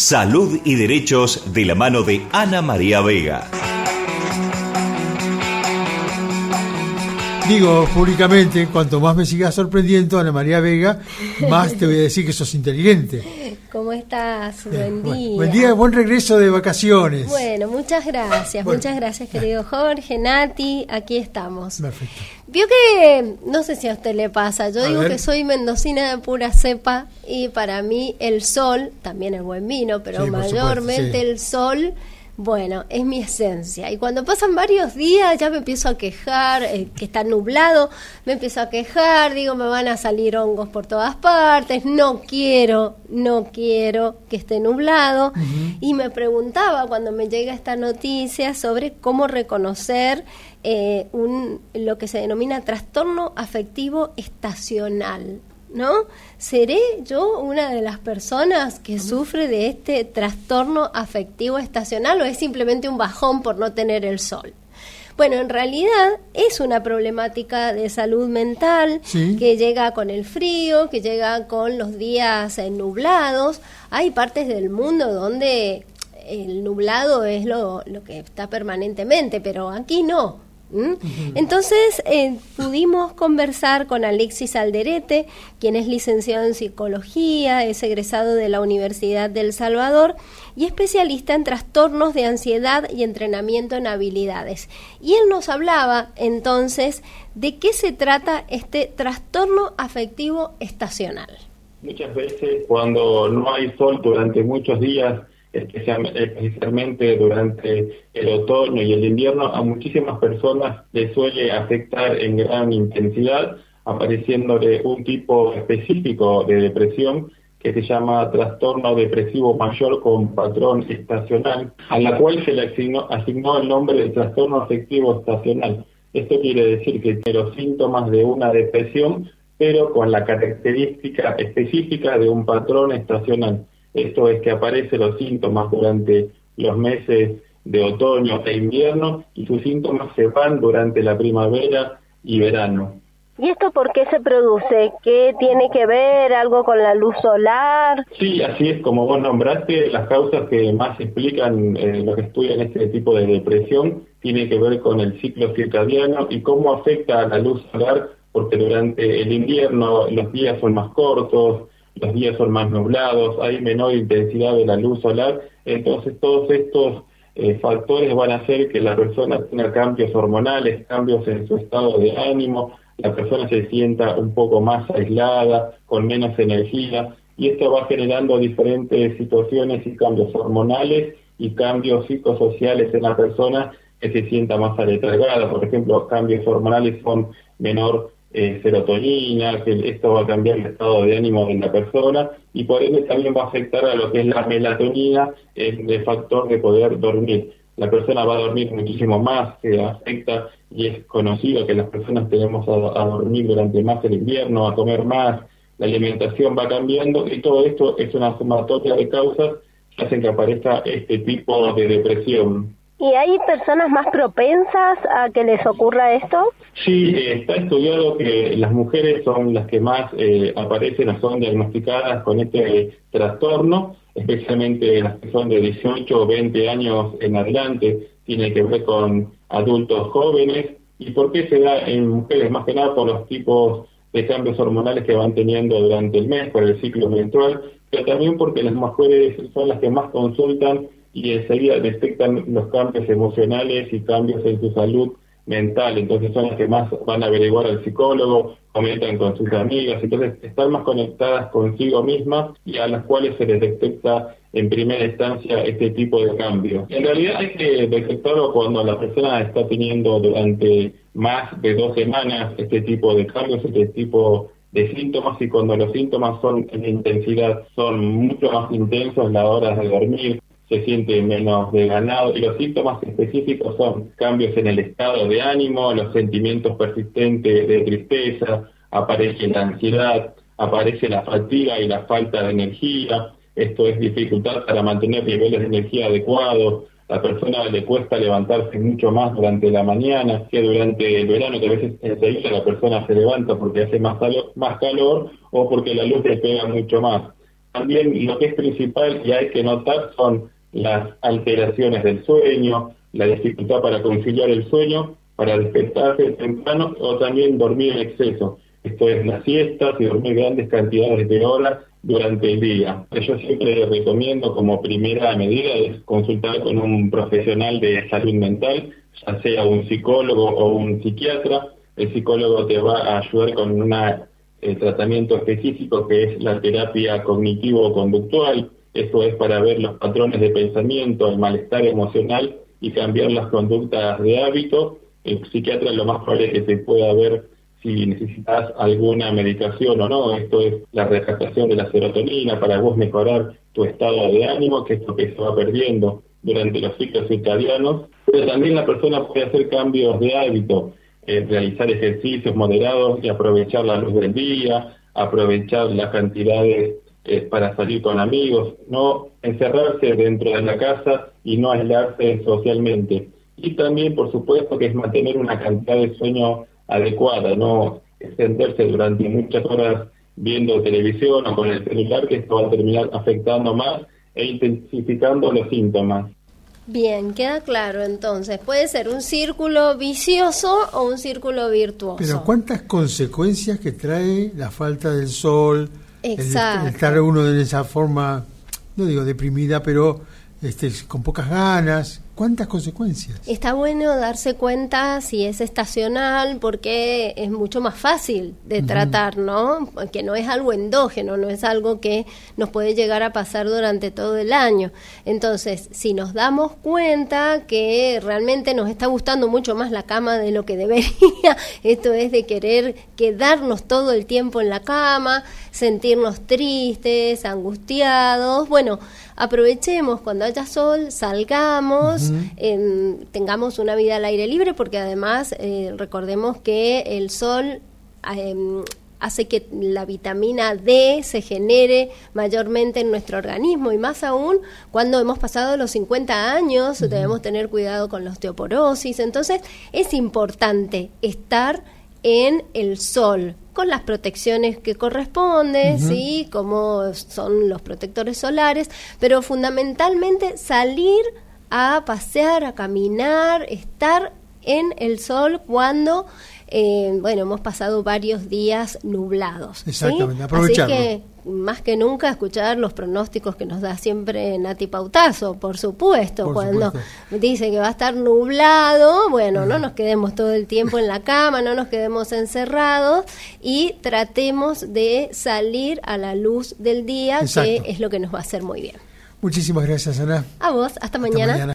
Salud y Derechos de la mano de Ana María Vega. Digo públicamente, cuanto más me sigas sorprendiendo, Ana María Vega, más te voy a decir que sos inteligente. ¿Cómo estás? Buen día. Buen día, buen regreso de vacaciones. Bueno, muchas gracias, querido Jorge, Nati, aquí estamos. Perfecto. Vio que, no sé si a usted le pasa, yo digo que soy mendocina de pura cepa y para mí el sol, también el buen vino, pero sí, mayormente el sol, bueno, es mi esencia. Y cuando pasan varios días ya me empiezo a quejar, que está nublado, me empiezo a quejar, digo, me van a salir hongos por todas partes, no quiero que esté nublado. Uh-huh. Y me preguntaba cuando me llega esta noticia sobre cómo reconocer lo que se denomina trastorno afectivo estacional, ¿no? ¿Seré yo una de las personas que sufre de este trastorno afectivo estacional o es simplemente un bajón por no tener el sol? Bueno, en realidad es una problemática de salud mental que llega con el frío, que llega con los días nublados. Hay partes del mundo donde el nublado es lo que está permanentemente, pero aquí no. Entonces pudimos conversar con Alexis Alderete, quien es licenciado en psicología, es egresado de la Universidad del Salvador y especialista en trastornos de ansiedad y entrenamiento en habilidades. Y él nos hablaba entonces de qué se trata este trastorno afectivo estacional. Muchas veces cuando no hay sol durante muchos días, especialmente durante el otoño y el invierno, a muchísimas personas les suele afectar en gran intensidad, apareciéndole un tipo específico de depresión que se llama trastorno depresivo mayor con patrón estacional, a la cual se le asignó el nombre de trastorno afectivo estacional. Esto quiere decir que tiene los síntomas de una depresión, pero con la característica específica de un patrón estacional. Esto es que aparecen los síntomas durante los meses de otoño e invierno y sus síntomas se van durante la primavera y verano. ¿Y esto por qué se produce? ¿Qué tiene que ver? ¿Algo con la luz solar? Sí, así es, como vos nombraste, las causas que más explican lo que estudian este tipo de depresión tiene que ver con el ciclo circadiano y cómo afecta a la luz solar, porque durante el invierno los días son más cortos, los días son más nublados, hay menor intensidad de la luz solar, entonces todos estos factores van a hacer que la persona tenga cambios hormonales, cambios en su estado de ánimo, la persona se sienta un poco más aislada, con menos energía, y esto va generando diferentes situaciones y cambios hormonales y cambios psicosociales en la persona que se sienta más aletargada. Por ejemplo, cambios hormonales son menor serotonina, que esto va a cambiar el estado de ánimo de la persona y por ende también va a afectar a lo que es la melatonina, el factor de poder dormir. La persona va a dormir muchísimo más, se afecta y es conocido que las personas tenemos a dormir durante más el invierno, a comer más, la alimentación va cambiando y todo esto es una sumatoria de causas que hacen que aparezca este tipo de depresión. ¿Y hay personas más propensas a que les ocurra esto? Sí, está estudiado que las mujeres son las que más aparecen o son diagnosticadas con este trastorno, especialmente las que son de 18 o 20 años en adelante, tiene que ver con adultos jóvenes. ¿Y por qué se da en mujeres? Más que nada por los tipos de cambios hormonales que van teniendo durante el mes, por el ciclo menstrual, pero también porque las mujeres son las que más consultan y enseguida detectan los cambios emocionales y cambios en su salud mental, entonces son las que más van a averiguar al psicólogo, comentan con sus amigas, entonces están más conectadas consigo mismas y a las cuales se les detecta en primera instancia este tipo de cambios. En realidad hay que detectarlo cuando la persona está teniendo durante más de 2 semanas este tipo de cambios, este tipo de síntomas, y cuando los síntomas son en intensidad, son mucho más intensos a la hora de dormir, se siente menos desganado y los síntomas específicos son cambios en el estado de ánimo, los sentimientos persistentes de tristeza, aparece la ansiedad, aparece la fatiga y la falta de energía, esto es dificultad para mantener niveles de energía adecuados, la persona le cuesta levantarse mucho más durante la mañana que durante el verano, que a veces enseguida la persona se levanta porque hace más calor o porque la luz le pega mucho más. También lo que es principal y hay que notar son las alteraciones del sueño, la dificultad para conciliar el sueño, para despertarse temprano o también dormir en exceso. Esto es las siestas y dormir grandes cantidades de horas durante el día. Yo siempre recomiendo como primera medida es consultar con un profesional de salud mental, ya sea un psicólogo o un psiquiatra. El psicólogo te va a ayudar con un tratamiento específico que es la terapia cognitivo-conductual. Esto es para ver los patrones de pensamiento, el malestar emocional y cambiar las conductas de hábito. El psiquiatra lo más probable es que te pueda ver si necesitas alguna medicación o no. Esto es la recaptación de la serotonina para vos mejorar tu estado de ánimo, que es lo que se va perdiendo durante los ciclos circadianos. Pero también la persona puede hacer cambios de hábito, realizar ejercicios moderados y aprovechar la luz del día, aprovechar las cantidades para salir con amigos, no encerrarse dentro de la casa y no aislarse socialmente. Y también, por supuesto, que es mantener una cantidad de sueño adecuada, no extenderse durante muchas horas viendo televisión o con el celular, que esto va a terminar afectando más e intensificando los síntomas. Bien, queda claro entonces. Puede ser un círculo vicioso o un círculo virtuoso. Pero ¿cuántas consecuencias que trae la falta del sol? Exacto. El estar uno de esa forma, no digo deprimida, pero con pocas ganas. ¿Cuántas consecuencias? Está bueno darse cuenta si es estacional, porque es mucho más fácil de tratar, ¿no? Porque no es algo endógeno, no es algo que nos puede llegar a pasar durante todo el año. Entonces, si nos damos cuenta que realmente nos está gustando mucho más la cama de lo que debería, esto es de querer quedarnos todo el tiempo en la cama, sentirnos tristes, angustiados, bueno, aprovechemos cuando haya sol, salgamos, tengamos una vida al aire libre, porque además recordemos que el sol hace que la vitamina D se genere mayormente en nuestro organismo, y más aún cuando hemos pasado los 50 años, debemos tener cuidado con la osteoporosis. Entonces es importante estar en el sol, con las protecciones que corresponden, ¿sí? Como son los protectores solares, pero fundamentalmente salir a pasear, a caminar, estar en el sol cuando hemos pasado varios días nublados. Exactamente, ¿sí? aprovecharlo. Así que más que nunca escuchar los pronósticos que nos da siempre Nati Pautazo, por supuesto, cuando dice que va a estar nublado, bueno, no nos quedemos todo el tiempo en la cama, no nos quedemos encerrados y tratemos de salir a la luz del día, que es lo que nos va a hacer muy bien. Muchísimas gracias, Ana. A vos, hasta mañana.